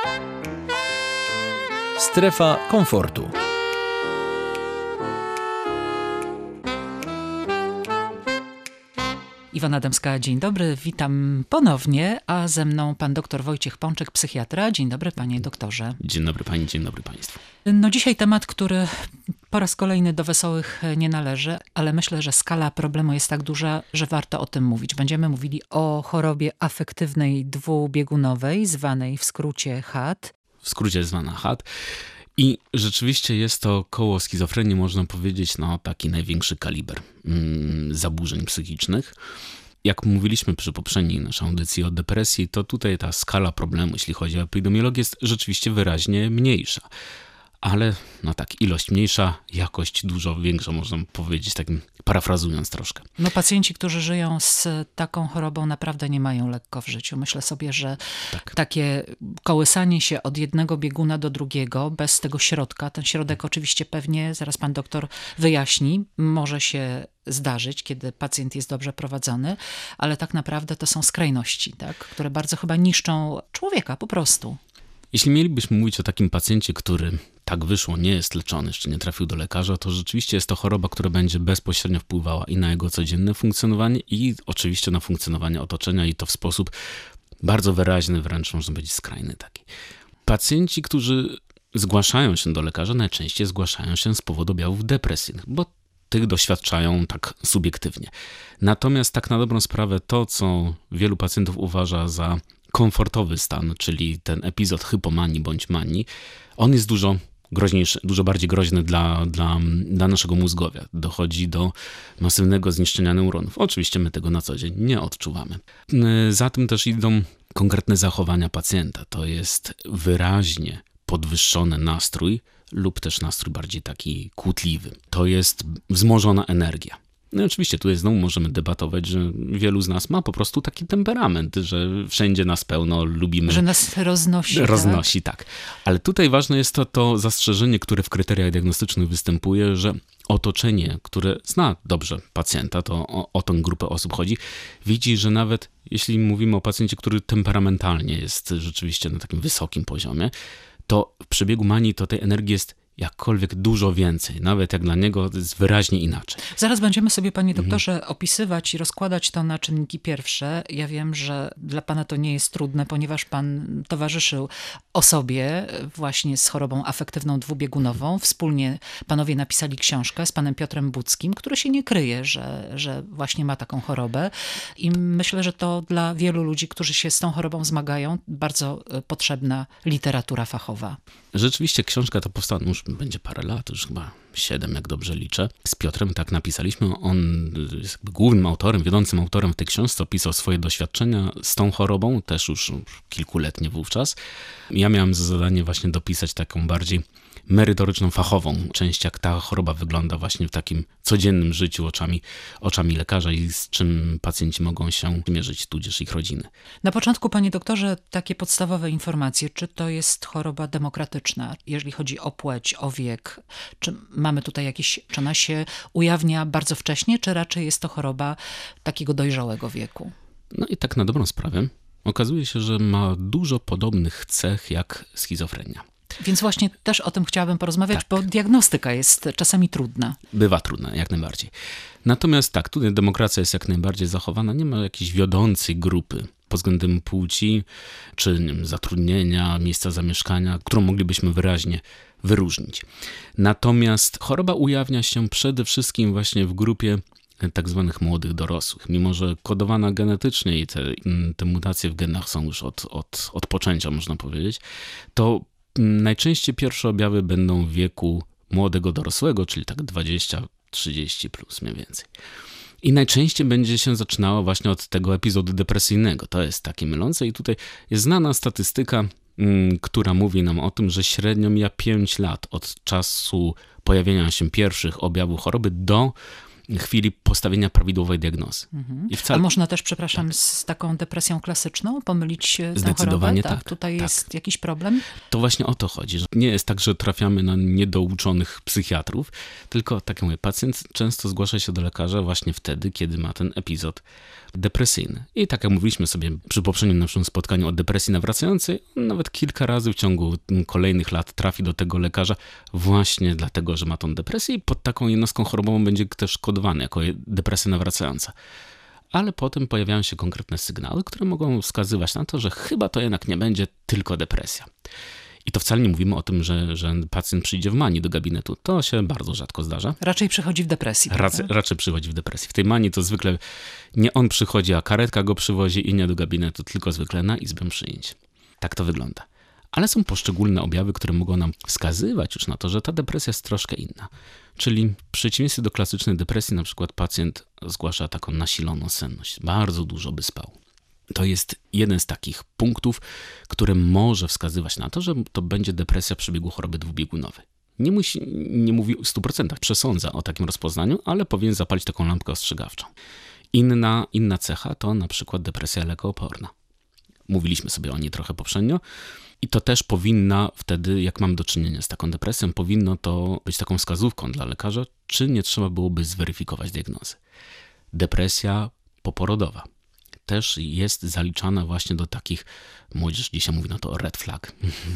Strefa komfortu. Iwona Adamska, dzień dobry, witam ponownie, a ze mną pan doktor Wojciech Pączek, psychiatra. Dzień dobry, panie doktorze. Dzień dobry pani, dzień dobry państwu. No dzisiaj temat, który po raz kolejny do wesołych nie należy, ale myślę, że skala problemu jest tak duża, że warto o tym mówić. Będziemy mówili o chorobie afektywnej dwubiegunowej, zwanej w skrócie HAD. W skrócie zwana HAD. I rzeczywiście jest to koło schizofrenii, można powiedzieć, taki największy kaliber zaburzeń psychicznych. Jak mówiliśmy przy poprzedniej naszej audycji o depresji, to tutaj ta skala problemu, jeśli chodzi o epidemiologię, jest rzeczywiście wyraźnie mniejsza. Ale ilość mniejsza, jakość dużo większa, można powiedzieć, takim parafrazując troszkę. Pacjenci, którzy żyją z taką chorobą, naprawdę nie mają lekko w życiu. Myślę sobie, że takie kołysanie się od jednego bieguna do drugiego, bez tego środka, ten środek oczywiście pewnie, zaraz pan doktor wyjaśni, może się zdarzyć, kiedy pacjent jest dobrze prowadzony, ale tak naprawdę to są skrajności, które bardzo chyba niszczą człowieka po prostu. Jeśli mielibyśmy mówić o takim pacjencie, który tak wyszło, nie jest leczony, jeszcze nie trafił do lekarza, to rzeczywiście jest to choroba, która będzie bezpośrednio wpływała i na jego codzienne funkcjonowanie i oczywiście na funkcjonowanie otoczenia i to w sposób bardzo wyraźny, wręcz można powiedzieć skrajny taki. Pacjenci, którzy zgłaszają się do lekarza, najczęściej zgłaszają się z powodu objawów depresyjnych, bo tych doświadczają tak subiektywnie. Natomiast tak na dobrą sprawę to, co wielu pacjentów uważa za komfortowy stan, czyli ten epizod hypomanii bądź manii, on jest dużo groźniejszy, dużo bardziej groźny dla naszego mózgowia. Dochodzi do masywnego zniszczenia neuronów. Oczywiście my tego na co dzień nie odczuwamy. Za tym też idą konkretne zachowania pacjenta. To jest wyraźnie podwyższony nastrój lub też nastrój bardziej taki kłótliwy. To jest wzmożona energia. No i oczywiście tutaj znowu możemy debatować, że wielu z nas ma po prostu taki temperament, że wszędzie nas pełno, lubimy. Że nas roznosi. Roznosi, tak. Ale tutaj ważne jest to zastrzeżenie, które w kryteriach diagnostycznych występuje, że otoczenie, które zna dobrze pacjenta, to o tę grupę osób chodzi, widzi, że nawet jeśli mówimy o pacjencie, który temperamentalnie jest rzeczywiście na takim wysokim poziomie, to w przebiegu manii to tej energii jest jakkolwiek dużo więcej, nawet jak dla niego to jest wyraźnie inaczej. Zaraz będziemy sobie, panie doktorze, opisywać i rozkładać to na czynniki pierwsze. Ja wiem, że dla pana to nie jest trudne, ponieważ pan towarzyszył osobie właśnie z chorobą afektywną dwubiegunową. Wspólnie panowie napisali książkę z panem Piotrem Budzkim, który się nie kryje, że właśnie ma taką chorobę. I myślę, że to dla wielu ludzi, którzy się z tą chorobą zmagają, bardzo potrzebna literatura fachowa. Rzeczywiście książka ta powstała, już będzie parę lat, już chyba 7, jak dobrze liczę. Z Piotrem tak napisaliśmy. On jest głównym autorem, wiodącym autorem w tej książce, opisał swoje doświadczenia z tą chorobą, też już kilkuletnie wówczas. Ja miałem za zadanie właśnie dopisać taką bardziej merytoryczną, fachową część, jak ta choroba wygląda właśnie w takim codziennym życiu oczami lekarza i z czym pacjenci mogą się mierzyć, tudzież ich rodziny. Na początku, panie doktorze, takie podstawowe informacje. Czy to jest choroba demokratyczna, jeżeli chodzi o płeć, o wiek? Czy mamy tutaj czy ona się ujawnia bardzo wcześnie, czy raczej jest to choroba takiego dojrzałego wieku? No i tak na dobrą sprawę okazuje się, że ma dużo podobnych cech jak schizofrenia. Więc właśnie też o tym chciałabym porozmawiać, bo diagnostyka jest czasami trudna. Bywa trudna, jak najbardziej. Natomiast tutaj demokracja jest jak najbardziej zachowana. Nie ma jakiejś wiodącej grupy pod względem płci, czy zatrudnienia, miejsca zamieszkania, którą moglibyśmy wyraźnie wyróżnić. Natomiast choroba ujawnia się przede wszystkim właśnie w grupie tak zwanych młodych dorosłych. Mimo że kodowana genetycznie i te mutacje w genach są już od poczęcia, można powiedzieć, to najczęściej pierwsze objawy będą w wieku młodego dorosłego, czyli tak 20-30 plus mniej więcej. I najczęściej będzie się zaczynało właśnie od tego epizodu depresyjnego. To jest takie mylące i tutaj jest znana statystyka, która mówi nam o tym, że średnio mija 5 lat od czasu pojawienia się pierwszych objawów choroby do chwili postawienia prawidłowej diagnozy. I A można też, przepraszam, z taką depresją klasyczną pomylić tę zdecydowanie chorobę? tak. Tutaj tak. jest jakiś problem? To właśnie o to chodzi, że nie jest tak, że trafiamy na niedouczonych psychiatrów, tylko, tak jak mówię, pacjent często zgłasza się do lekarza właśnie wtedy, kiedy ma ten epizod depresyjny. I tak jak mówiliśmy sobie przy poprzednim naszym spotkaniu o depresji nawracającej, nawet kilka razy w ciągu kolejnych lat trafi do tego lekarza właśnie dlatego, że ma tą depresję i pod taką jednostką chorobową będzie też kodowany jako depresja nawracająca. Ale potem pojawiają się konkretne sygnały, które mogą wskazywać na to, że chyba to jednak nie będzie tylko depresja. I to wcale nie mówimy o tym, że pacjent przyjdzie w manii do gabinetu. To się bardzo rzadko zdarza. Raczej przychodzi w depresji. Raczej przychodzi w depresji. W tej manii to zwykle nie on przychodzi, a karetka go przywozi i nie do gabinetu, tylko zwykle na izbę przyjęć. Tak to wygląda. Ale są poszczególne objawy, które mogą nam wskazywać już na to, że ta depresja jest troszkę inna. Czyli w przeciwieństwie do klasycznej depresji, na przykład pacjent zgłasza taką nasiloną senność. Bardzo dużo by spał. To jest jeden z takich punktów, który może wskazywać na to, że to będzie depresja przebiegu choroby dwubiegunowej. Nie mówi w 100%, przesądza o takim rozpoznaniu, ale powinien zapalić taką lampkę ostrzegawczą. Inna cecha to na przykład depresja lekooporna. Mówiliśmy sobie o niej trochę poprzednio i to też powinna wtedy, jak mam do czynienia z taką depresją, powinno to być taką wskazówką dla lekarza, czy nie trzeba byłoby zweryfikować diagnozy. Depresja poporodowa też jest zaliczana właśnie do takich, młodzież dzisiaj mówi na to red flag,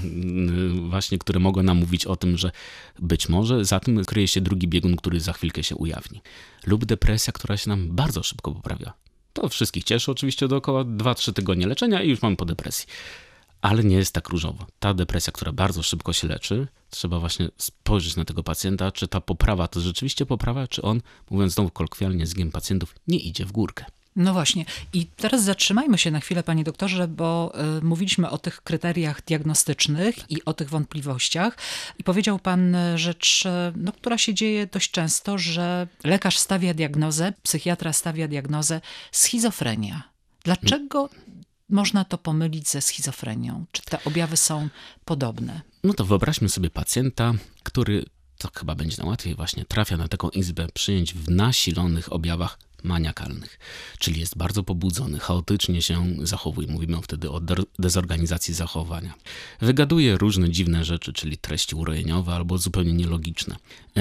właśnie, które mogą nam mówić o tym, że być może za tym kryje się drugi biegun, który za chwilkę się ujawni. Lub depresja, która się nam bardzo szybko poprawia. To wszystkich cieszy oczywiście dookoła 2-3 tygodnie leczenia i już mamy po depresji. Ale nie jest tak różowo. Ta depresja, która bardzo szybko się leczy, trzeba właśnie spojrzeć na tego pacjenta, czy ta poprawa to rzeczywiście poprawa, czy on, mówiąc znowu kolokwialnie językiem pacjentów, nie idzie w górkę. No właśnie. I teraz zatrzymajmy się na chwilę, panie doktorze, bo mówiliśmy o tych kryteriach diagnostycznych i o tych wątpliwościach. I powiedział pan rzecz, która się dzieje dość często, że lekarz stawia diagnozę, psychiatra stawia diagnozę schizofrenia. Dlaczego można to pomylić ze schizofrenią? Czy te objawy są podobne? No to wyobraźmy sobie pacjenta, który, to chyba będzie najłatwiej, właśnie trafia na taką izbę przyjęć w nasilonych objawach maniakalnych, czyli jest bardzo pobudzony, chaotycznie się zachowuje. Mówimy wtedy o dezorganizacji zachowania. Wygaduje różne dziwne rzeczy, czyli treści urojeniowe albo zupełnie nielogiczne.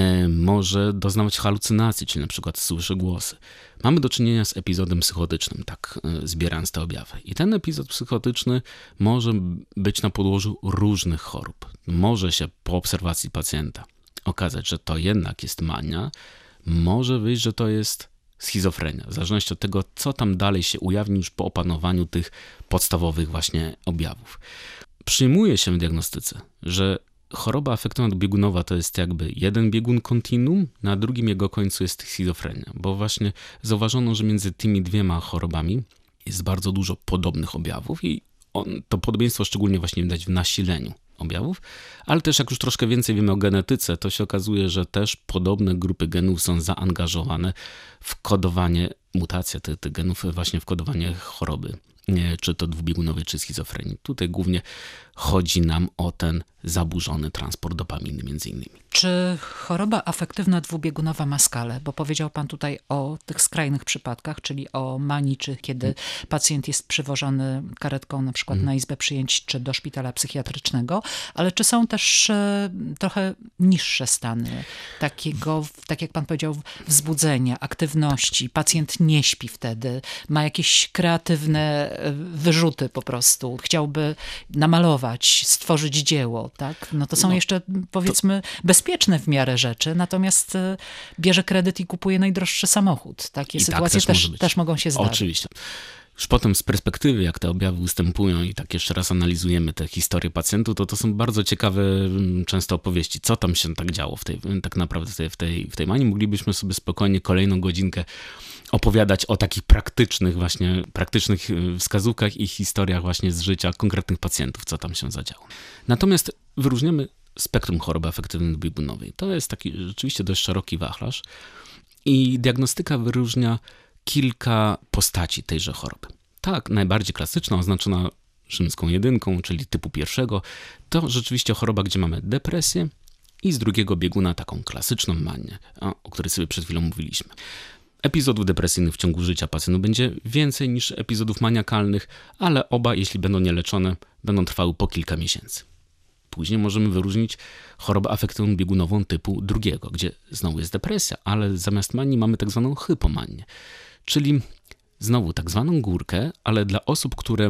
Może doznawać halucynacji, czyli na przykład słyszy głosy. Mamy do czynienia z epizodem psychotycznym, tak zbierając te objawy. I ten epizod psychotyczny może być na podłożu różnych chorób. Może się po obserwacji pacjenta okazać, że to jednak jest mania. Może wyjść, że to jest schizofrenia, w zależności od tego, co tam dalej się ujawni już po opanowaniu tych podstawowych właśnie objawów. Przyjmuje się w diagnostyce, że choroba afektywno-biegunowa to jest jakby jeden biegun kontinuum, na drugim jego końcu jest schizofrenia, bo właśnie zauważono, że między tymi dwiema chorobami jest bardzo dużo podobnych objawów i to podobieństwo szczególnie właśnie widać w nasileniu objawów, ale też jak już troszkę więcej wiemy o genetyce, to się okazuje, że też podobne grupy genów są zaangażowane w kodowanie, mutacja tych genów właśnie w kodowanie choroby, czy to dwubiegunowej, czy schizofrenii. Tutaj głównie chodzi nam o ten zaburzony transport dopaminy między innymi. Czy choroba afektywna dwubiegunowa ma skalę? Bo powiedział pan tutaj o tych skrajnych przypadkach, czyli o manii, czy kiedy pacjent jest przywożony karetką na przykład na izbę przyjęć, czy do szpitala psychiatrycznego, ale czy są też trochę niższe stany takiego, tak jak pan powiedział, wzbudzenia, aktywności? Pacjent nie śpi wtedy, ma jakieś kreatywne wyrzuty po prostu, chciałby namalować, stworzyć dzieło, tak? No to są jeszcze, powiedzmy, bezpieczne w miarę rzeczy, natomiast bierze kredyt i kupuje najdroższy samochód. Takie sytuacje też mogą się zdarzyć. Oczywiście. Już potem z perspektywy, jak te objawy występują i tak jeszcze raz analizujemy te historie pacjentów, to są bardzo ciekawe często opowieści, co tam się tak działo tak naprawdę w tej manii. Moglibyśmy sobie spokojnie kolejną godzinkę opowiadać o takich praktycznych wskazówkach i historiach właśnie z życia konkretnych pacjentów, co tam się zadziało. Natomiast wyróżniamy spektrum choroby afektywno-biegunowej. To jest taki rzeczywiście dość szeroki wachlarz i diagnostyka wyróżnia kilka postaci tejże choroby. Tak, najbardziej klasyczna, oznaczona rzymską 1, czyli typu 1, to rzeczywiście choroba, gdzie mamy depresję i z drugiego bieguna taką klasyczną manię, o której sobie przed chwilą mówiliśmy. Epizodów depresyjnych w ciągu życia pacjentów będzie więcej niż epizodów maniakalnych, ale oba, jeśli będą nieleczone, będą trwały po kilka miesięcy. Później możemy wyróżnić chorobę afektywną biegunową typu drugiego, gdzie znowu jest depresja, ale zamiast manii mamy tak zwaną hypomanię, czyli znowu tak zwaną górkę, ale dla osób, które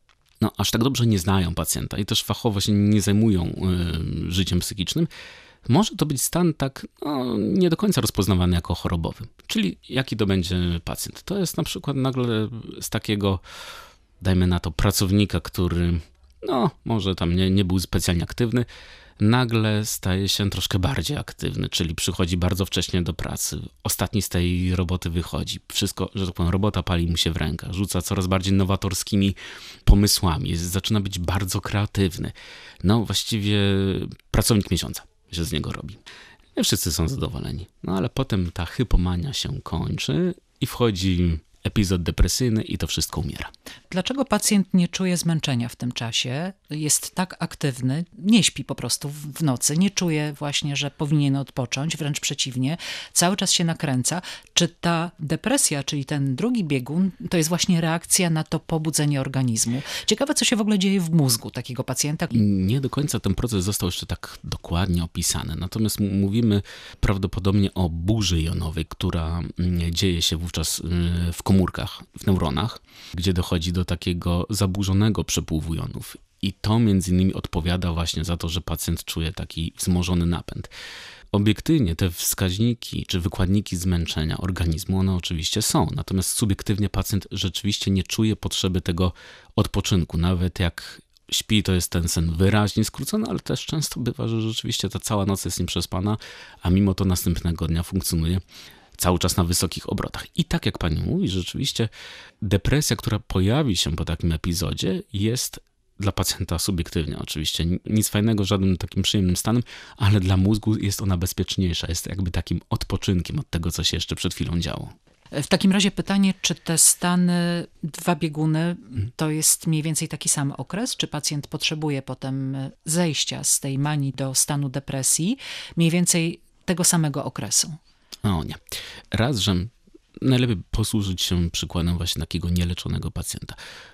aż tak dobrze nie znają pacjenta i też fachowo się nie zajmują życiem psychicznym, może to być stan tak nie do końca rozpoznawany jako chorobowy. Czyli jaki to będzie pacjent? To jest na przykład nagle z takiego, dajmy na to, pracownika, który może tam nie był specjalnie aktywny, nagle staje się troszkę bardziej aktywny, czyli przychodzi bardzo wcześnie do pracy, ostatni z tej roboty wychodzi, wszystko, że tak powiem, robota pali mu się w rękach, rzuca coraz bardziej nowatorskimi pomysłami, zaczyna być bardzo kreatywny. Właściwie pracownik miesiąca się z niego robi. I wszyscy są zadowoleni. Ale potem ta hypomania się kończy i wchodzi epizod depresyjny i to wszystko umiera. Dlaczego pacjent nie czuje zmęczenia w tym czasie? Jest tak aktywny, nie śpi po prostu w nocy, nie czuje właśnie, że powinien odpocząć, wręcz przeciwnie, cały czas się nakręca. Czy ta depresja, czyli ten drugi biegun, to jest właśnie reakcja na to pobudzenie organizmu? Ciekawe, co się w ogóle dzieje w mózgu takiego pacjenta. Nie do końca ten proces został jeszcze tak dokładnie opisany, natomiast mówimy prawdopodobnie o burzy jonowej, która dzieje się wówczas w komórkach, w neuronach, gdzie dochodzi do takiego zaburzonego przepływu jonów. I to między innymi odpowiada właśnie za to, że pacjent czuje taki wzmożony napęd. Obiektywnie te wskaźniki czy wykładniki zmęczenia organizmu, one oczywiście są, natomiast subiektywnie pacjent rzeczywiście nie czuje potrzeby tego odpoczynku. Nawet jak śpi, to jest ten sen wyraźnie skrócony, ale też często bywa, że rzeczywiście ta cała noc jest nieprzespana, a mimo to następnego dnia funkcjonuje cały czas na wysokich obrotach. I tak jak pani mówi, rzeczywiście depresja, która pojawi się po takim epizodzie, jest dla pacjenta subiektywnie oczywiście nic fajnego, żadnym takim przyjemnym stanem, ale dla mózgu jest ona bezpieczniejsza, jest jakby takim odpoczynkiem od tego, co się jeszcze przed chwilą działo. W takim razie pytanie, czy te stany, dwa bieguny, to jest mniej więcej taki sam okres? Czy pacjent potrzebuje potem zejścia z tej manii do stanu depresji mniej więcej tego samego okresu? Nie. Raz, że najlepiej posłużyć się przykładem właśnie takiego nieleczonego pacjenta.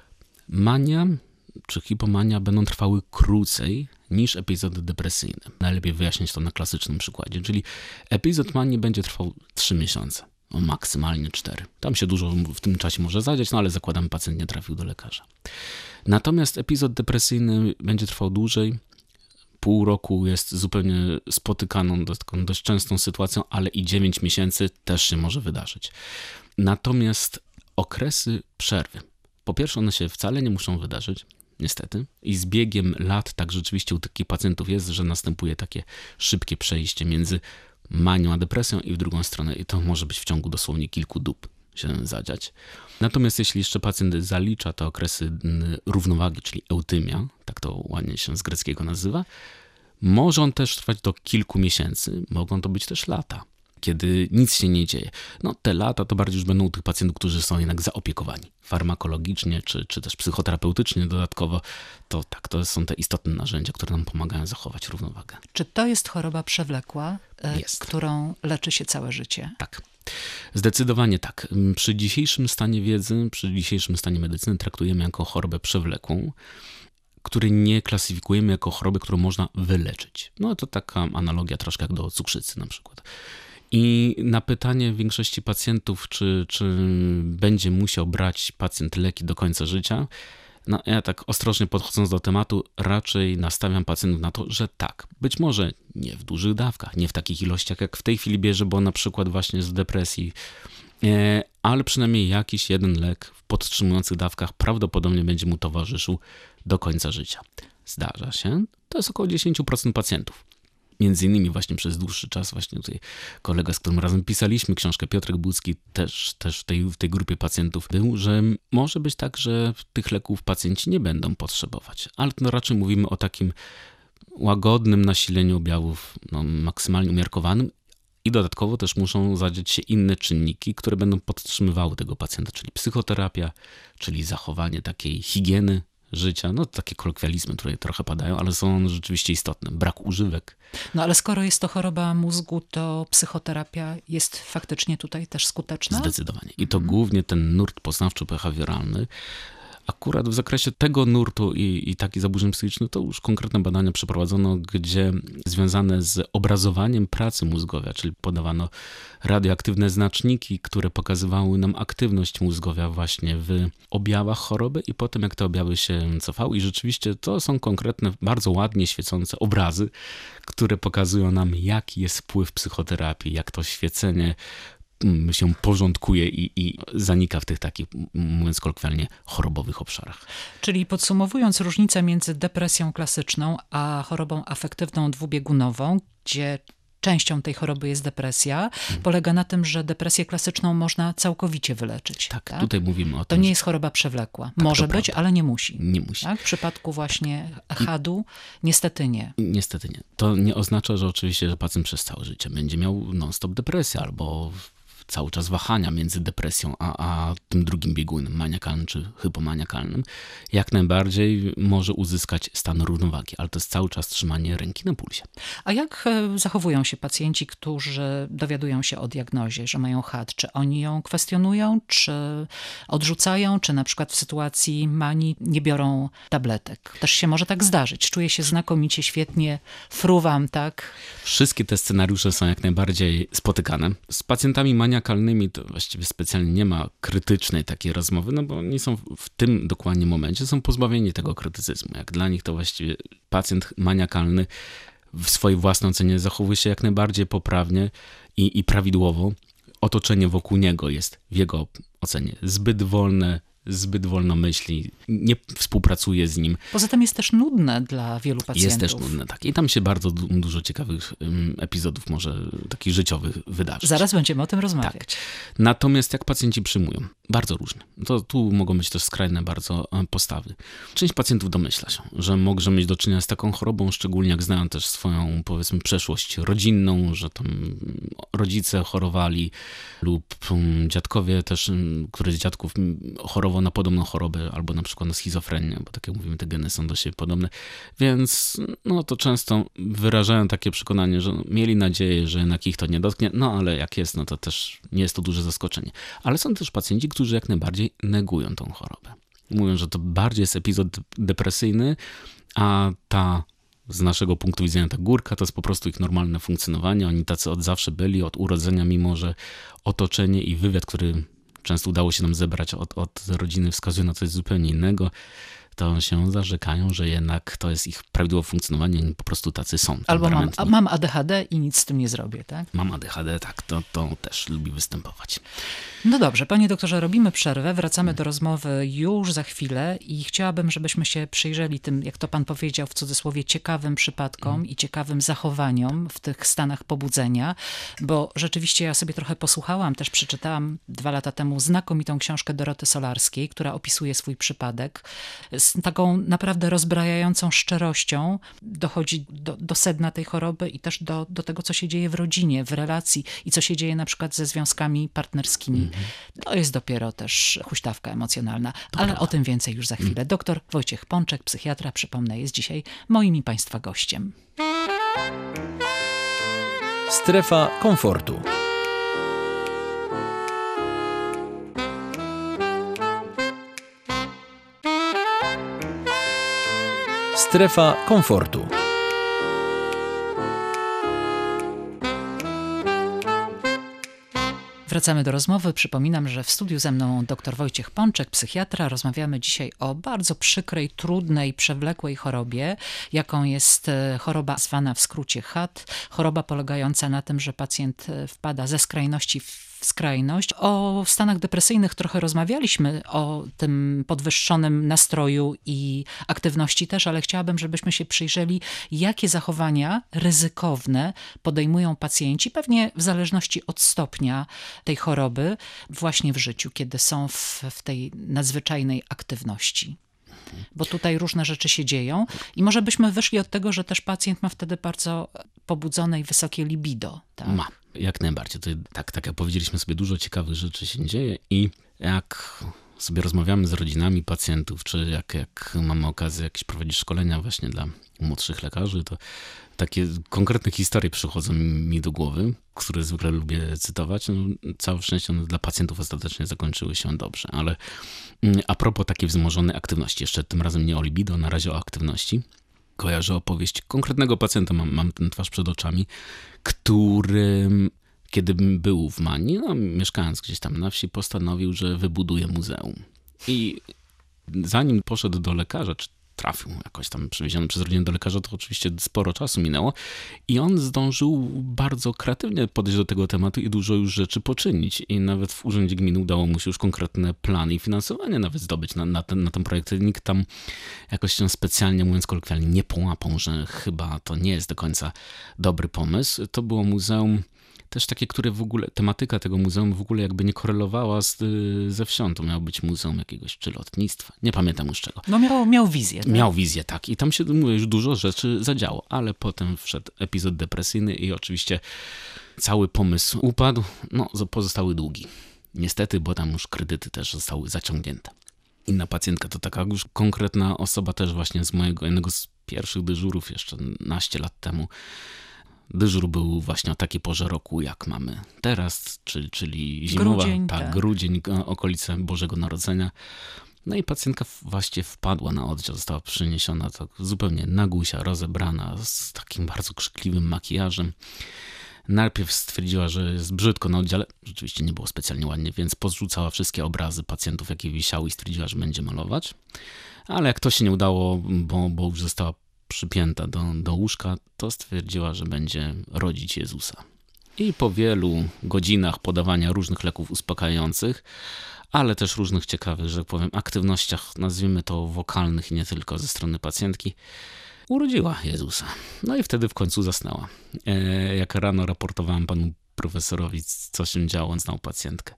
Mania czy hipomania będą trwały krócej niż epizody depresyjne. Najlepiej wyjaśnić to na klasycznym przykładzie, czyli epizod manii będzie trwał 3 miesiące, maksymalnie 4. Tam się dużo w tym czasie może zadziać, ale zakładamy, pacjent nie trafił do lekarza. Natomiast epizod depresyjny będzie trwał dłużej. Pół roku jest zupełnie spotykaną, taką dość częstą sytuacją, ale i 9 miesięcy też się może wydarzyć. Natomiast okresy przerwy, po pierwsze one się wcale nie muszą wydarzyć, niestety, i z biegiem lat tak rzeczywiście u takich pacjentów jest, że następuje takie szybkie przejście między manią a depresją i w drugą stronę i to może być w ciągu dosłownie kilku dób się zadziać. Natomiast jeśli jeszcze pacjent zalicza te okresy równowagi, czyli eutymia, tak to ładnie się z greckiego nazywa, może on też trwać do kilku miesięcy, mogą to być też lata, kiedy nic się nie dzieje. Te lata to bardziej już będą u tych pacjentów, którzy są jednak zaopiekowani farmakologicznie, czy też psychoterapeutycznie dodatkowo. To tak, to są te istotne narzędzia, które nam pomagają zachować równowagę. Czy to jest choroba przewlekła, Jest. którą leczy się całe życie? Tak. Zdecydowanie tak. Przy dzisiejszym stanie wiedzy, przy dzisiejszym stanie medycyny traktujemy jako chorobę przewlekłą, której nie klasyfikujemy jako chorobę, którą można wyleczyć. To taka analogia troszkę jak do cukrzycy na przykład. I na pytanie większości pacjentów, czy będzie musiał brać pacjent leki do końca życia, ja tak ostrożnie podchodząc do tematu, raczej nastawiam pacjentów na to, że tak. Być może nie w dużych dawkach, nie w takich ilościach, jak w tej chwili bierze, bo na przykład właśnie z depresji, ale przynajmniej jakiś jeden lek w podtrzymujących dawkach prawdopodobnie będzie mu towarzyszył do końca życia. Zdarza się, to jest około 10% pacjentów. Między innymi właśnie przez dłuższy czas, właśnie tutaj kolega, z którym razem pisaliśmy książkę, Piotrek Budzki, też w tej grupie pacjentów był, że może być tak, że tych leków pacjenci nie będą potrzebować, ale raczej mówimy o takim łagodnym nasileniu objawów, maksymalnie umiarkowanym i dodatkowo też muszą zadziać się inne czynniki, które będą podtrzymywały tego pacjenta, czyli psychoterapia, czyli zachowanie takiej higieny życia. No takie kolokwializmy tutaj trochę padają, ale są one rzeczywiście istotne. Brak używek. No ale skoro jest to choroba mózgu, to psychoterapia jest faktycznie tutaj też skuteczna? Zdecydowanie. I to głównie ten nurt poznawczo-behawioralny. Akurat w zakresie tego nurtu i takich zaburzeń psychicznych to już konkretne badania przeprowadzono, gdzie związane z obrazowaniem pracy mózgowia, czyli podawano radioaktywne znaczniki, które pokazywały nam aktywność mózgowia właśnie w objawach choroby i potem jak te objawy się cofały. I rzeczywiście to są konkretne, bardzo ładnie świecące obrazy, które pokazują nam, jaki jest wpływ psychoterapii, jak to świecenie się porządkuje i zanika w tych takich, mówiąc kolokwialnie, chorobowych obszarach. Czyli podsumowując, różnica między depresją klasyczną a chorobą afektywną dwubiegunową, gdzie częścią tej choroby jest depresja, polega na tym, że depresję klasyczną można całkowicie wyleczyć. Tak, tutaj mówimy o To tym. nie jest choroba przewlekła. Tak, Może to być, prawda. ale nie musi. Nie musi. Tak? W przypadku właśnie HAD-u niestety nie. Niestety nie. To nie oznacza, że oczywiście, że pacjent przez całe życie będzie miał non-stop depresję albo cały czas wahania między depresją a tym drugim biegunem, maniakalnym czy hypomaniakalnym. Jak najbardziej może uzyskać stan równowagi, ale to jest cały czas trzymanie ręki na pulsie. A jak zachowują się pacjenci, którzy dowiadują się o diagnozie, że mają HAD? Czy oni ją kwestionują, czy odrzucają, czy na przykład w sytuacji manii nie biorą tabletek? Też się może tak zdarzyć. Czuję się znakomicie, świetnie, fruwam, tak? Wszystkie te scenariusze są jak najbardziej spotykane. Z pacjentami maniakalnymi to właściwie specjalnie nie ma krytycznej takiej rozmowy, no bo oni są w tym dokładnie momencie, są pozbawieni tego krytycyzmu. Jak dla nich to właściwie pacjent maniakalny w swojej własnej ocenie zachowuje się jak najbardziej poprawnie i prawidłowo. Otoczenie wokół niego jest w jego ocenie zbyt wolno myśli, nie współpracuje z nim. Poza tym jest też nudne dla wielu pacjentów. Jest też nudne, tak. I tam się bardzo dużo ciekawych epizodów może takich życiowych wydarzyć. Zaraz będziemy o tym rozmawiać. Tak. Natomiast jak pacjenci przyjmują? Bardzo różnie. To tu mogą być też skrajne bardzo postawy. Część pacjentów domyśla się, że może mieć do czynienia z taką chorobą, szczególnie jak znają też swoją, powiedzmy, przeszłość rodzinną, że tam rodzice chorowali lub dziadkowie też, któryś z dziadków chorował na podobną chorobę albo na przykład na schizofrenię, bo tak jak mówimy, te geny są do siebie podobne. Więc no to często wyrażają takie przekonanie, że mieli nadzieję, że jednak ich to nie dotknie, no ale jak jest, no to też nie jest to duże zaskoczenie. Ale są też pacjenci, którzy jak najbardziej negują tą chorobę. Mówią, że to bardziej jest epizod depresyjny, a ta z naszego punktu widzenia ta górka to jest po prostu ich normalne funkcjonowanie. Oni tacy od zawsze byli, od urodzenia, mimo że otoczenie i wywiad, który często udało się nam zebrać od rodziny, wskazuje na coś zupełnie innego, to się zarzekają, że jednak to jest ich prawidłowe funkcjonowanie, oni po prostu tacy są. Albo mam ADHD i nic z tym nie zrobię, tak? Mam ADHD, tak, to też lubi występować. No dobrze, panie doktorze, robimy przerwę, wracamy do rozmowy już za chwilę i chciałabym, żebyśmy się przyjrzeli tym, jak to pan powiedział, w cudzysłowie, ciekawym przypadkom i ciekawym zachowaniom w tych stanach pobudzenia, bo rzeczywiście ja sobie trochę posłuchałam, też przeczytałam 2 lata temu znakomitą książkę Doroty Solarskiej, która opisuje swój przypadek. Z taką naprawdę rozbrajającą szczerością dochodzi do sedna tej choroby i też do tego, co się dzieje w rodzinie, w relacji i co się dzieje na przykład ze związkami partnerskimi. To jest dopiero też huśtawka emocjonalna, ale o tym więcej już za chwilę. Doktor Wojciech Pączek, psychiatra, przypomnę, jest dzisiaj moim i państwa gościem. Strefa komfortu. Strefa komfortu. Wracamy do rozmowy. Przypominam, że w studiu ze mną dr Wojciech Pączek, psychiatra. Rozmawiamy dzisiaj o bardzo przykrej, trudnej, przewlekłej chorobie, jaką jest choroba zwana w skrócie HAD. Choroba polegająca na tym, że pacjent wpada ze skrajności w skrajność. O stanach depresyjnych trochę rozmawialiśmy, o tym podwyższonym nastroju i aktywności też, ale chciałabym, żebyśmy się przyjrzeli, jakie zachowania ryzykowne podejmują pacjenci, pewnie w zależności od stopnia tej choroby, właśnie w życiu, kiedy są w tej nadzwyczajnej aktywności. Bo tutaj różne rzeczy się dzieją i może byśmy wyszli od tego, że też pacjent ma wtedy bardzo pobudzone i wysokie libido. Tak? Ma, jak najbardziej. To tak jak powiedzieliśmy sobie, dużo ciekawych rzeczy się dzieje i jak sobie rozmawiamy z rodzinami pacjentów, czy jak mamy okazję jakieś prowadzić szkolenia właśnie dla młodszych lekarzy, to takie konkretne historie przychodzą mi do głowy, które zwykle lubię cytować. No, całe szczęście dla pacjentów ostatecznie zakończyły się dobrze, ale a propos takiej wzmożonej aktywności, jeszcze tym razem nie o libido, na razie o aktywności, kojarzę opowieść konkretnego pacjenta, mam ten twarz przed oczami, który kiedy był w Manii, no, mieszkając gdzieś tam na wsi, postanowił, że wybuduje muzeum. I zanim poszedł do lekarza, czy trafił jakoś tam przywieziony przez rodzinę do lekarza, to oczywiście sporo czasu minęło i on zdążył bardzo kreatywnie podejść do tego tematu i dużo już rzeczy poczynić. I nawet w Urzędzie Gminy udało mu się już konkretne plany i finansowanie nawet zdobyć na ten projekt. Nikt tam jakoś się specjalnie, mówiąc kolokwialnie, nie połapał, że chyba to nie jest do końca dobry pomysł. To było muzeum też takie, które w ogóle, tematyka tego muzeum w ogóle jakby nie korelowała ze wsią. To miało być muzeum jakiegoś, czy lotnictwa. Nie pamiętam już czego. No miał wizję. Tak? Miał wizję, tak. I tam się, mówię, już dużo rzeczy zadziało. Ale potem wszedł epizod depresyjny i oczywiście cały pomysł upadł. No, pozostały długi. Niestety, bo tam już kredyty też zostały zaciągnięte. Inna pacjentka to taka już konkretna osoba też właśnie z mojego jednego z pierwszych dyżurów jeszcze naście lat temu. Dyżur był właśnie o takiej porze roku, jak mamy teraz, czyli zimowa, grudzień, grudzień, okolice Bożego Narodzenia. No i pacjentka właśnie wpadła na oddział, została przyniesiona tak zupełnie nagusia, rozebrana, z takim bardzo krzykliwym makijażem. Najpierw stwierdziła, że jest brzydko na oddziale. Rzeczywiście nie było specjalnie ładnie, więc pozrzucała wszystkie obrazy pacjentów, jakie wisiały i stwierdziła, że będzie malować. Ale jak to się nie udało, bo już została przypięta do łóżka, to stwierdziła, że będzie rodzić Jezusa. I po wielu godzinach podawania różnych leków uspokajających, ale też różnych ciekawych, że tak powiem, aktywnościach, nazwijmy to wokalnych i nie tylko ze strony pacjentki, urodziła Jezusa. No i wtedy w końcu zasnęła. Jak rano raportowałem panu profesorowi, co się działo, on znał pacjentkę.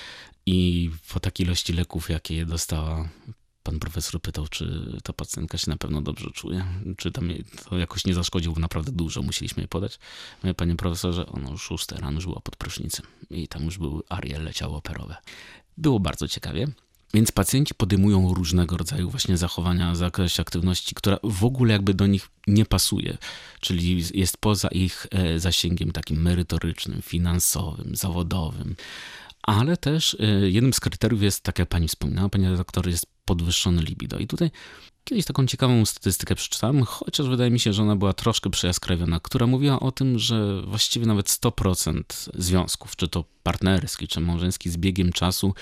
I po takiej ilości leków, jakie je dostała, pan profesor pytał, czy ta pacjentka się na pewno dobrze czuje, czy tam jej to jakoś nie zaszkodziło, bo naprawdę dużo musieliśmy jej podać. Mówię, panie profesorze, ona już 6 rano żyła pod prysznicem i tam już były arie, leciały operowe. Było bardzo ciekawie. Więc pacjenci podejmują różnego rodzaju właśnie zachowania w zakresie aktywności, która w ogóle jakby do nich nie pasuje, czyli jest poza ich zasięgiem takim merytorycznym, finansowym, zawodowym. Ale też jednym z kryteriów jest, tak jak pani wspominała, pani redaktor, jest podwyższone libido. I tutaj kiedyś taką ciekawą statystykę przeczytałem, chociaż wydaje mi się, że ona była troszkę przejaskrawiona, która mówiła o tym, że właściwie nawet 100% związków, czy to partnerskich, czy małżeńskich, z biegiem czasu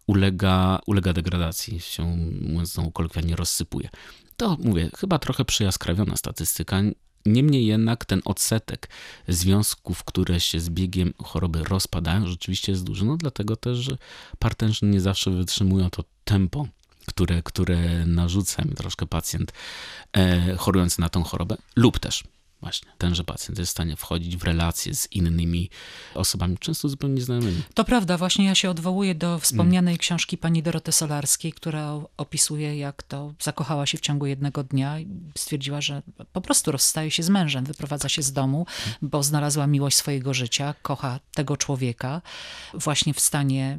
ulega degradacji, się, mówiąc kolokwialnie, rozsypuje. To, mówię, chyba trochę przejaskrawiona statystyka. Niemniej jednak ten odsetek związków, które się z biegiem choroby rozpadają, rzeczywiście jest duży. No dlatego też, że partnerzy nie zawsze wytrzymują to tempo, które narzuca mi troszkę pacjent chorujący na tą chorobę, lub też właśnie tenże pacjent jest w stanie wchodzić w relacje z innymi osobami, często zupełnie nieznajomymi. To prawda, właśnie ja się odwołuję do wspomnianej książki pani Doroty Solarskiej, która opisuje, jak to zakochała się w ciągu jednego dnia i stwierdziła, że po prostu rozstaje się z mężem, wyprowadza się z domu, bo znalazła miłość swojego życia, kocha tego człowieka właśnie w stanie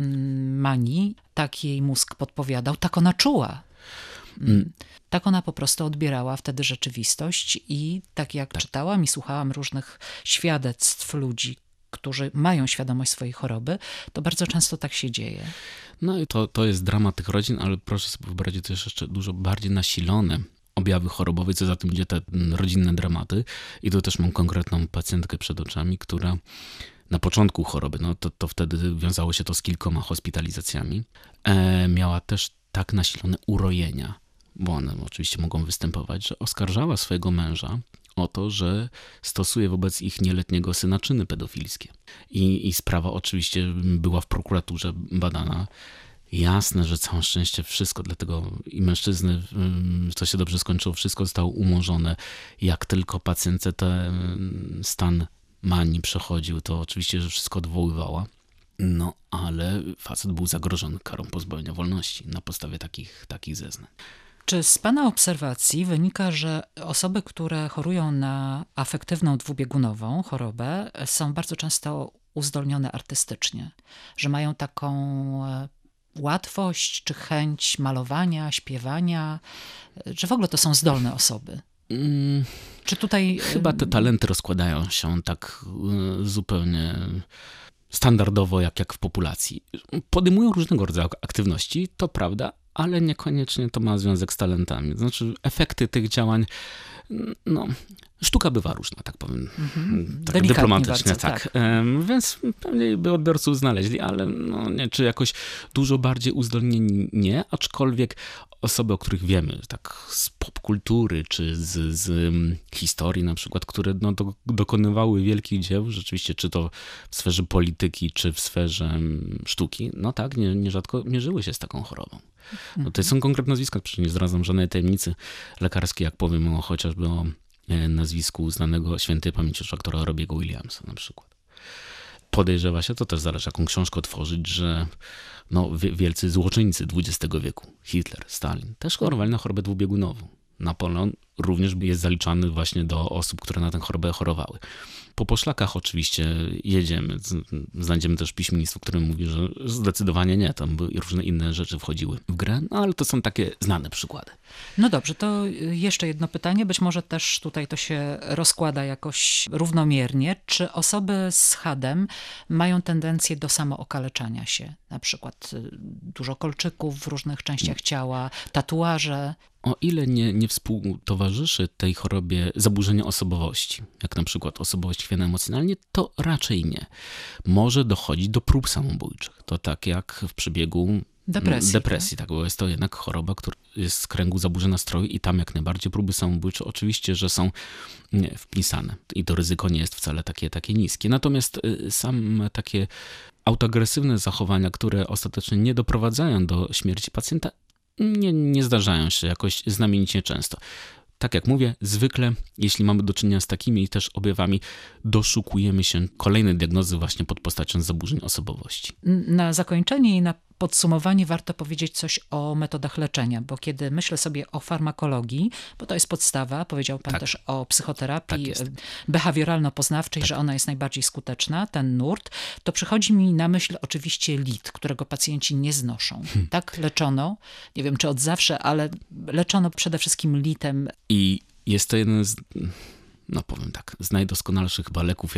manii. Tak jej mózg podpowiadał, tak ona czuła. Tak ona po prostu odbierała wtedy rzeczywistość i tak jak czytałam i słuchałam różnych świadectw ludzi, którzy mają świadomość swojej choroby, to bardzo często tak się dzieje. No i to jest dramat tych rodzin, ale proszę sobie wyobrazić, to jest jeszcze dużo bardziej nasilone objawy chorobowe, co za tym idzie te rodzinne dramaty. I tu też mam konkretną pacjentkę przed oczami, która na początku choroby, no to wtedy wiązało się to z kilkoma hospitalizacjami, miała też tak nasilone urojenia, bo one oczywiście mogą występować, że oskarżała swojego męża o to, że stosuje wobec ich nieletniego syna czyny pedofilskie. I sprawa oczywiście była w prokuraturze badana. Jasne, że całe szczęście wszystko, dlatego i mężczyzny, to się dobrze skończyło, wszystko zostało umorzone. Jak tylko pacjentce ten stan manii przechodził, to oczywiście, że wszystko odwoływała. No, ale facet był zagrożony karą pozbawienia wolności na podstawie takich zeznań. Czy z pana obserwacji wynika, że osoby, które chorują na afektywną dwubiegunową chorobę, są bardzo często uzdolnione artystycznie, że mają taką łatwość czy chęć malowania, śpiewania, czy w ogóle to są zdolne osoby? Czy tutaj... Chyba te talenty rozkładają się tak zupełnie standardowo jak w populacji. Podejmują różnego rodzaju aktywności, to prawda, ale niekoniecznie to ma związek z talentami. Znaczy efekty tych działań, no, sztuka bywa różna, tak powiem, tak dyplomatycznie. Bardzo, tak. Więc pewnie by odbiorców znaleźli, ale no, nie, czy jakoś dużo bardziej uzdolnieni nie, aczkolwiek osoby, o których wiemy, tak z popkultury, czy z historii na przykład, które no, dokonywały wielkich dzieł, rzeczywiście, czy to w sferze polityki, czy w sferze sztuki, no tak, nierzadko mierzyły się z taką chorobą. No, to są konkretne nazwiska, przecież nie zdradzam żadnej tajemnicy lekarskiej, jak powiem chociażby o nazwisku znanego świętej pamięci aktora Robiego Williamsa na przykład. Podejrzewa się, to też zależy jaką książkę otworzyć, że no, wielcy złoczyńcy XX wieku, Hitler, Stalin, też chorowali na chorobę dwubiegunową. Napoleon również jest zaliczany właśnie do osób, które na tę chorobę chorowały. Po poszlakach oczywiście jedziemy, znajdziemy też piśmiennictwo, które mówi, że zdecydowanie nie, tam różne inne rzeczy wchodziły w grę, no ale to są takie znane przykłady. No dobrze, to jeszcze jedno pytanie, być może też tutaj to się rozkłada jakoś równomiernie. Czy osoby z HAD-em mają tendencję do samookaleczania się? Na przykład dużo kolczyków w różnych częściach ciała, tatuaże? O ile nie współtowarzyszy tej chorobie zaburzenia osobowości, jak na przykład osobowość chwiana emocjonalnie, to raczej nie. Może dochodzić do prób samobójczych. To tak jak w przebiegu depresji, tak, bo jest to jednak choroba, która jest z kręgu zaburzeń nastroju i tam jak najbardziej próby samobójcze oczywiście, że są wpisane i to ryzyko nie jest wcale takie niskie. Natomiast same takie autoagresywne zachowania, które ostatecznie nie doprowadzają do śmierci pacjenta, nie zdarzają się jakoś znamienicie często. Tak jak mówię, zwykle, jeśli mamy do czynienia z takimi też objawami, doszukujemy się kolejnej diagnozy właśnie pod postacią zaburzeń osobowości. Na zakończenie i na podsumowanie warto powiedzieć coś o metodach leczenia, bo kiedy myślę sobie o farmakologii, bo to jest podstawa, powiedział pan też o psychoterapii behawioralno-poznawczej, że ona jest najbardziej skuteczna, ten nurt, to przychodzi mi na myśl oczywiście lit, którego pacjenci nie znoszą. Tak leczono, nie wiem czy od zawsze, ale leczono przede wszystkim litem. I jest to jeden z... no powiem tak, z najdoskonalszych chyba leków,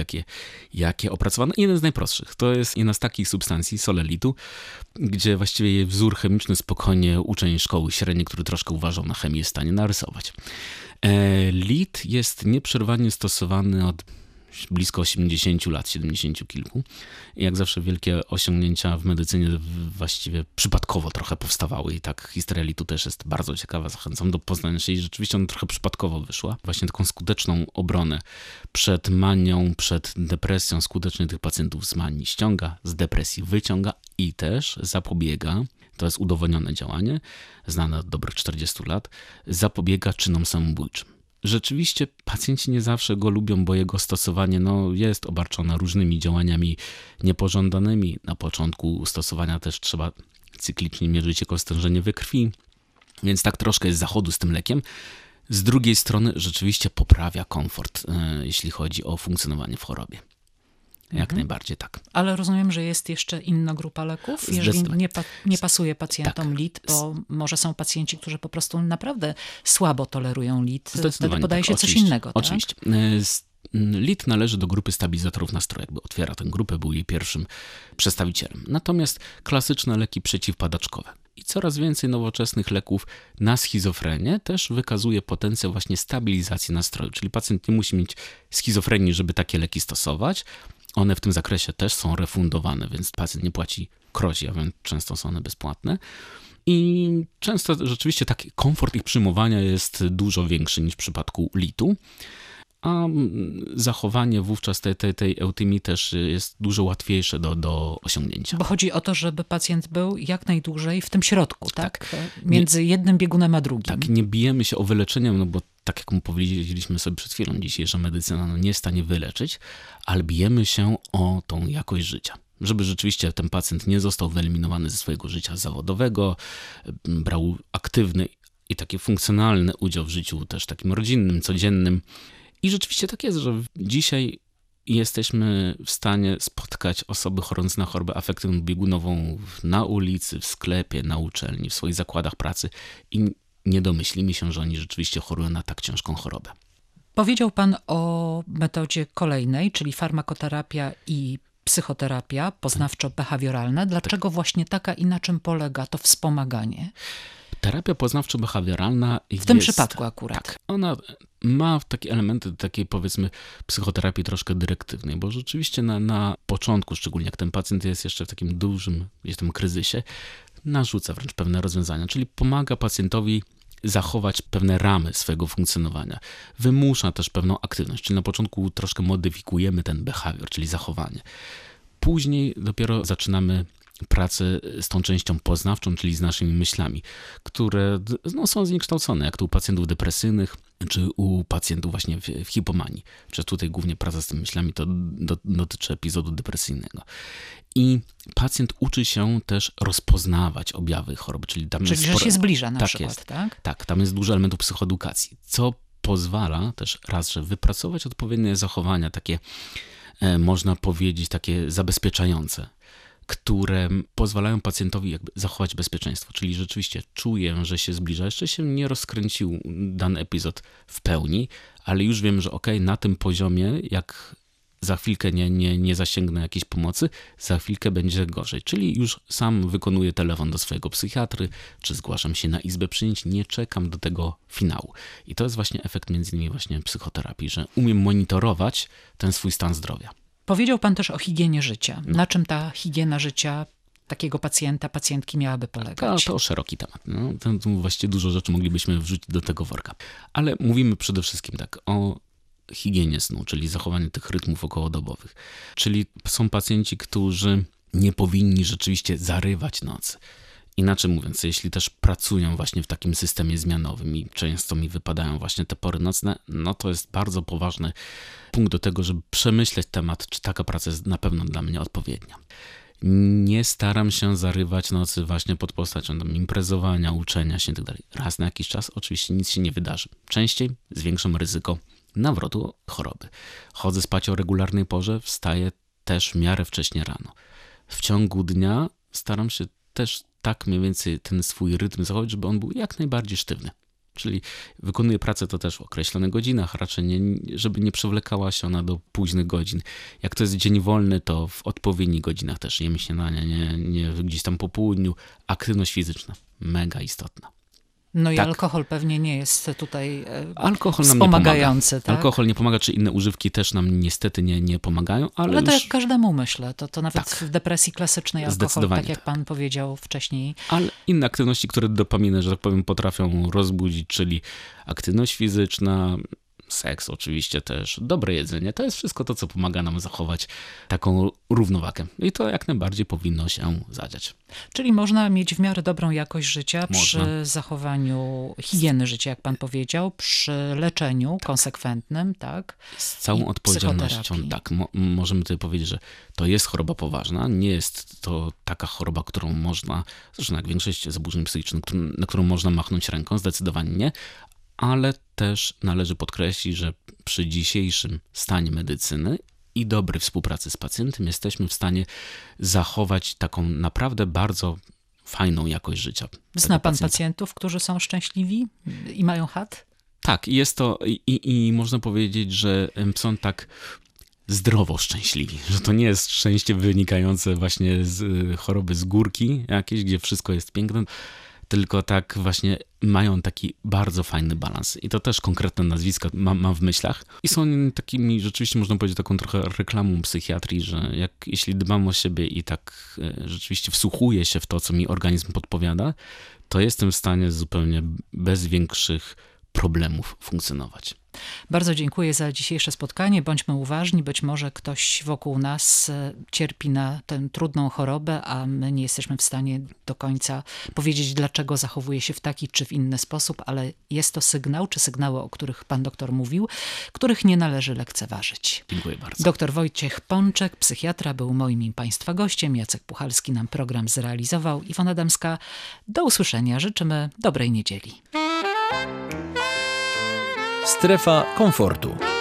jakie opracowano. Jeden z najprostszych. To jest jedna z takich substancji, sole litu, gdzie właściwie jej wzór chemiczny spokojnie uczeń szkoły średniej, który troszkę uważał na chemię, jest w stanie narysować. Lit jest nieprzerwanie stosowany od blisko 80 lat, 70 kilku. I jak zawsze wielkie osiągnięcia w medycynie właściwie przypadkowo trochę powstawały i tak historia litu też jest bardzo ciekawa. Zachęcam do poznania się i rzeczywiście ona trochę przypadkowo wyszła. Właśnie taką skuteczną obronę przed manią, przed depresją skutecznie tych pacjentów z manii ściąga, z depresji wyciąga i też zapobiega, to jest udowodnione działanie, znane od dobrych 40 lat, zapobiega czynom samobójczym. Rzeczywiście pacjenci nie zawsze go lubią, bo jego stosowanie jest obarczone różnymi działaniami niepożądanymi. Na początku stosowania też trzeba cyklicznie mierzyć jego stężenie we krwi, więc tak troszkę jest zachodu z tym lekiem. Z drugiej strony rzeczywiście poprawia komfort, jeśli chodzi o funkcjonowanie w chorobie. Jak najbardziej tak. Ale rozumiem, że jest jeszcze inna grupa leków, jeżeli nie pasuje pacjentom lit, bo może są pacjenci, którzy po prostu naprawdę słabo tolerują lit. Wtedy podaje się coś innego. Oczywiście. Tak? Lit należy do grupy stabilizatorów nastroju, jakby otwiera tę grupę, był jej pierwszym przedstawicielem. Natomiast klasyczne leki przeciwpadaczkowe i coraz więcej nowoczesnych leków na schizofrenię też wykazuje potencjał właśnie stabilizacji nastroju, czyli pacjent nie musi mieć schizofrenii, żeby takie leki stosować. One w tym zakresie też są refundowane, więc pacjent nie płaci kroci, a wręcz często są one bezpłatne. I często rzeczywiście taki komfort ich przyjmowania jest dużo większy niż w przypadku litu. A zachowanie wówczas tej eutymii też jest dużo łatwiejsze do osiągnięcia. Bo chodzi o to, żeby pacjent był jak najdłużej w tym środku, tak? Między jednym biegunem a drugim. Tak, nie bijemy się o wyleczenie, bo tak jak mu powiedzieliśmy sobie przed chwilą, dzisiejsza medycyna nie jest w stanie wyleczyć, ale bijemy się o tą jakość życia. Żeby rzeczywiście ten pacjent nie został wyeliminowany ze swojego życia zawodowego, brał aktywny i taki funkcjonalny udział w życiu też takim rodzinnym, codziennym. I rzeczywiście tak jest, że dzisiaj jesteśmy w stanie spotkać osoby chorujące na chorobę afektywną biegunową na ulicy, w sklepie, na uczelni, w swoich zakładach pracy i nie domyślimy się, że oni rzeczywiście chorują na tak ciężką chorobę. Powiedział pan o metodzie kolejnej, czyli farmakoterapia i psychoterapia poznawczo-behawioralna. Dlaczego właśnie taka i na czym polega to wspomaganie? Terapia poznawczo-behawioralna w tym przypadku akurat. Tak, ona ma takie elementy takiej, powiedzmy, psychoterapii troszkę dyrektywnej, bo rzeczywiście na początku, szczególnie jak ten pacjent jest jeszcze w takim dużym kryzysie, narzuca wręcz pewne rozwiązania, czyli pomaga pacjentowi zachować pewne ramy swojego funkcjonowania. Wymusza też pewną aktywność, czyli na początku troszkę modyfikujemy ten behawior, czyli zachowanie. Później dopiero zaczynamy pracę z tą częścią poznawczą, czyli z naszymi myślami, które są zniekształcone, jak to u pacjentów depresyjnych, czy u pacjentów właśnie w hipomanii. Przez tutaj głównie praca z tymi myślami to dotyczy epizodu depresyjnego. I pacjent uczy się też rozpoznawać objawy choroby, czyli tam że się zbliża na tak przykład, jest, tak? Tak, tam jest dużo elementów psychoedukacji, co pozwala też raz, że wypracować odpowiednie zachowania, takie można powiedzieć, takie zabezpieczające, które pozwalają pacjentowi jakby zachować bezpieczeństwo, czyli rzeczywiście czuję, że się zbliża. Jeszcze się nie rozkręcił dany epizod w pełni, ale już wiem, że na tym poziomie, jak za chwilkę nie zasięgnę jakiejś pomocy, za chwilkę będzie gorzej. Czyli już sam wykonuję telefon do swojego psychiatry, czy zgłaszam się na izbę przyjęć, nie czekam do tego finału. I to jest właśnie efekt między innymi właśnie psychoterapii, że umiem monitorować ten swój stan zdrowia. Powiedział pan też o higienie życia. Na czym ta higiena życia takiego pacjenta, pacjentki miałaby polegać? To szeroki temat. To właściwie dużo rzeczy moglibyśmy wrzucić do tego worka. Ale mówimy przede wszystkim tak o higienie snu, czyli zachowaniu tych rytmów okołodobowych. Czyli są pacjenci, którzy nie powinni rzeczywiście zarywać nocy. Inaczej mówiąc, jeśli też pracują właśnie w takim systemie zmianowym i często mi wypadają właśnie te pory nocne, to jest bardzo poważny punkt do tego, żeby przemyśleć temat, czy taka praca jest na pewno dla mnie odpowiednia. Nie staram się zarywać nocy właśnie pod postacią imprezowania, uczenia się itd. Raz na jakiś czas oczywiście nic się nie wydarzy. Częściej zwiększam ryzyko nawrotu choroby. Chodzę spać o regularnej porze, wstaję też w miarę wcześnie rano. W ciągu dnia staram się też tak mniej więcej ten swój rytm zachować, żeby on był jak najbardziej sztywny. Czyli wykonuję pracę to też w określonych godzinach, raczej żeby nie przewlekała się ona do późnych godzin. Jak to jest dzień wolny, to w odpowiednich godzinach też jemy śniadania, nie gdzieś tam po południu. Aktywność fizyczna, mega istotna. No i alkohol pewnie nie jest tutaj alkohol wspomagający. Nam nie pomaga. Tak? Alkohol nie pomaga, czy inne używki też nam niestety nie pomagają. Ale to już... jak każdemu myślę. To nawet w depresji klasycznej alkohol, tak jak pan powiedział wcześniej. Ale inne aktywności, które dopaminę, że tak powiem, potrafią rozbudzić, czyli aktywność fizyczna, seks oczywiście też, dobre jedzenie. To jest wszystko to, co pomaga nam zachować taką równowagę. I to jak najbardziej powinno się zadziać. Czyli można mieć w miarę dobrą jakość życia przy zachowaniu higieny życia, jak pan powiedział, przy leczeniu konsekwentnym, tak? Z całą odpowiedzialnością, tak. Możemy tutaj powiedzieć, że to jest choroba poważna. Nie jest to taka choroba, którą można, zresztą jak większość zaburzeń psychicznych, na którą można machnąć ręką, zdecydowanie nie. Ale też należy podkreślić, że przy dzisiejszym stanie medycyny i dobrej współpracy z pacjentem jesteśmy w stanie zachować taką naprawdę bardzo fajną jakość życia. Zna pan pacjentów, którzy są szczęśliwi i mają chat? Tak, jest to i można powiedzieć, że są tak zdrowo szczęśliwi, że to nie jest szczęście wynikające właśnie z choroby z górki jakiejś, gdzie wszystko jest piękne, tylko tak właśnie mają taki bardzo fajny balans. I to też konkretne nazwiska mam w myślach. I są takimi, rzeczywiście można powiedzieć, taką trochę reklamą psychiatrii, że jeśli dbam o siebie i tak rzeczywiście wsłuchuję się w to, co mi organizm podpowiada, to jestem w stanie zupełnie bez większych problemów funkcjonować. Bardzo dziękuję za dzisiejsze spotkanie. Bądźmy uważni. Być może ktoś wokół nas cierpi na tę trudną chorobę, a my nie jesteśmy w stanie do końca powiedzieć, dlaczego zachowuje się w taki czy w inny sposób, ale jest to sygnał, czy sygnały, o których pan doktor mówił, których nie należy lekceważyć. Dziękuję bardzo. Doktor Wojciech Pączek, psychiatra, był moim i państwa gościem. Jacek Puchalski nam program zrealizował. Iwona Adamska, do usłyszenia. Życzymy dobrej niedzieli. Strefa komfortu.